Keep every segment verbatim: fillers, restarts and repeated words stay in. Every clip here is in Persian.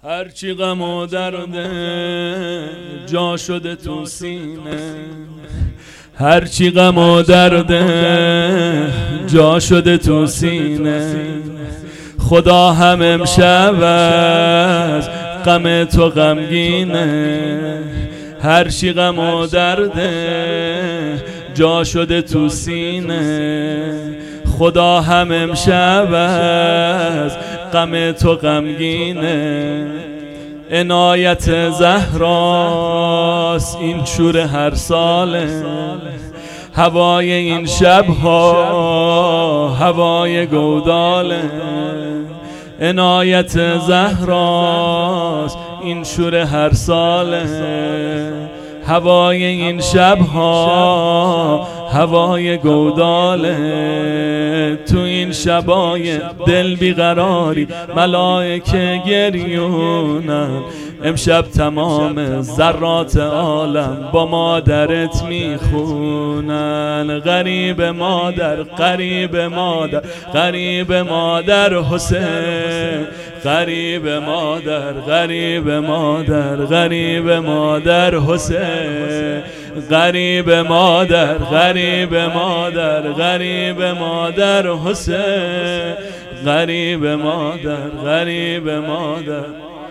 هرچی غم و درده جا شده تو سینه، هرچی غم و درده جا شده تو سینه. خدا هم امشب از غم تو غمگینه، هرچی غم و درده جا شده تو سینه. خدا هم امشب از غم تو غمگینه. عنایت زهراست این شور هر ساله، هوای این شبها هوای گوداله. عنایت زهراست این شور هر ساله، هوای این شبها هوای گوداله. تو این شبای دل بیقراری ملائکه گریونن، امشب تمام ذرات عالم با مادرت میخونن. غریب مادر غریب مادر غریب مادر حسین، غریب مادر غریب مادر غریب مادر حسین، غریب مادر غریب مادر غریب مادر حسین، غریب مادر غریب مادر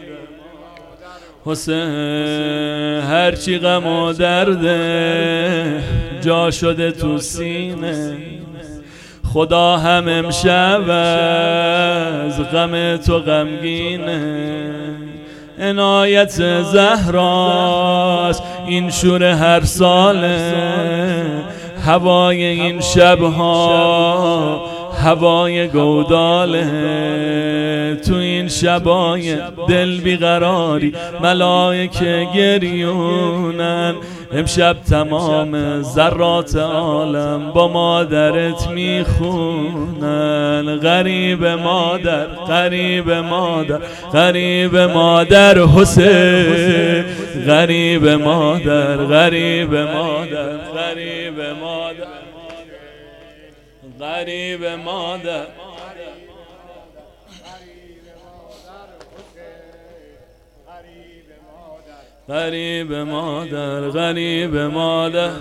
حسین. هرچی غم و درده جا شده تو سینه، خدا هم امشب از غم تو غمگینه. عنایت زهراست این شور هر ساله، هوای این شبها هوای گوداله. تو این شبای دل بیقراری ملائکه گریونن، امشب تمام ذرات عالم با مادرت میخونن. غریب مادر غریب مادر غریب مادر حسین، غریب مادر غریب مادر غریب مادر غریب مادر غریب مادر غریب مادر.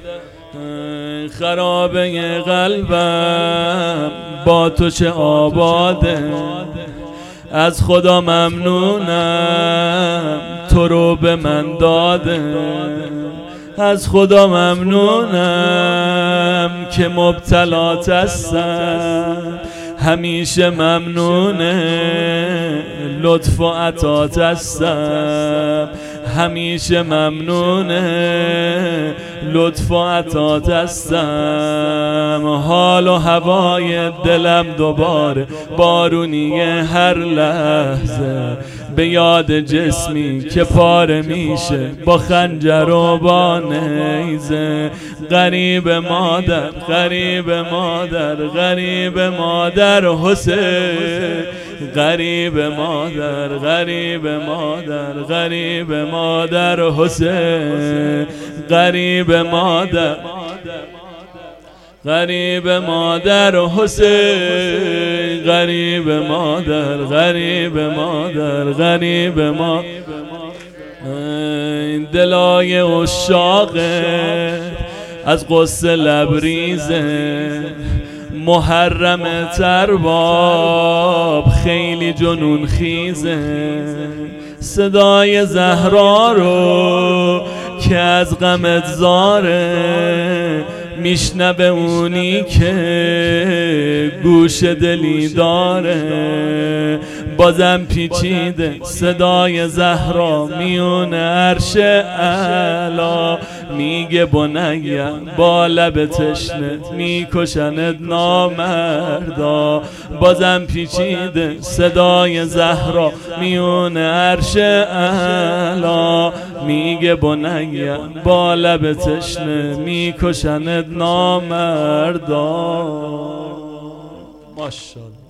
خرابه قلبم با تو چه آباده، از خدا ممنونم تو رو به من داده. از خدا ممنونم که مبتلات هستم، همیشه ممنونه لطف و عطات هستم، همیشه ممنونه لطف و عطات هستم. حال و هوای دلم دوباره بارونیه هر لحظه، به یاد جسمی که پاره میشه با خنجر و با نیزه. غریب مادر غریب مادر غریب مادر حسین، غریب مادر غریب مادر غریب مادر حسین، غریب مادر غریب مادر حسین، غریب مادر غریب مادر غریب ما. دلای عشاقت از قصه لبریزه، محرم ترباب خیلی جنون خیزه. صدای زهرا رو که از غمت زاره، میشنوه اونی که گوش دلی داره. بازم پیچیده صدای زهرا میونه عرش اعلا، میگه بنیم با لب تشنت میکشنت نامردا. بازم پیچیده صدای زهرا میونه عرش اعلا، میگه بنیم با لب تشنه میکشنت نامردا. ماشاءالله.